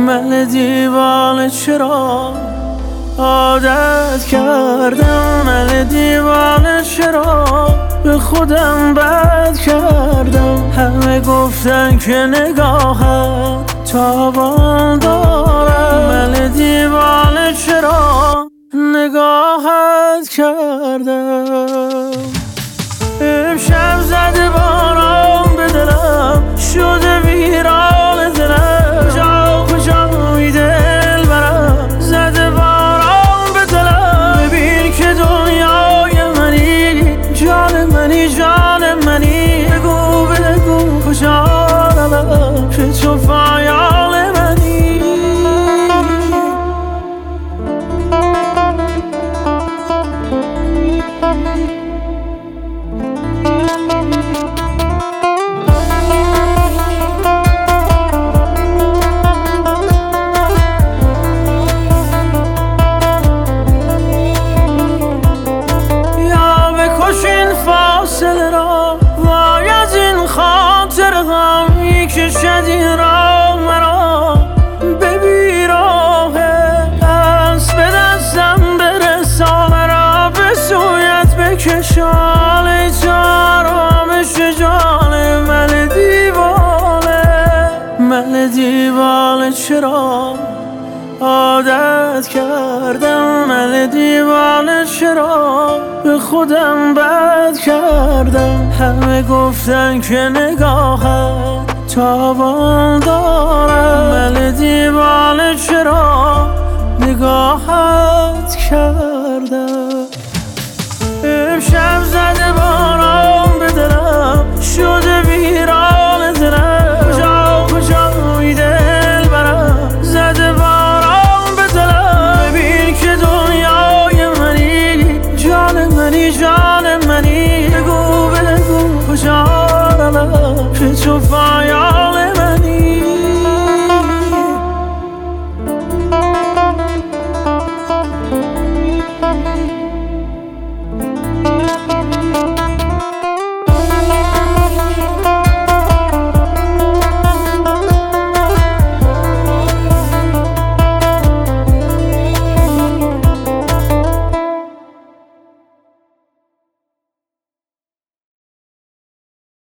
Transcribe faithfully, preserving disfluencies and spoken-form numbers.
من دیوانه چرا عادت کردم، من دیوانه چرا به خودم بد کردم. همه گفتن که نگاهت تابان دارم، من دیوانه چرا نگاهت کردم. امشب زده باران به دلم، شده ویران دلم، جا کجای دل برم زده باران به دلم. ببین که دنیای منی، جان منی، جان منی، بگو بگو کجا روم که تو پایان منی. فاصله را وای از این خاطر غمی کشد این را مرا به بیراهه. دست به دستم برسان را به سویت بکشان، ای تو آرامش جان من دیوانه. من دیوانه چرا عادت کردم، من دیوانه چرا به خودم بد کردم. همه گفتن که نگاهت تابان دارم، من دیوانه چرا نگاهت کردم.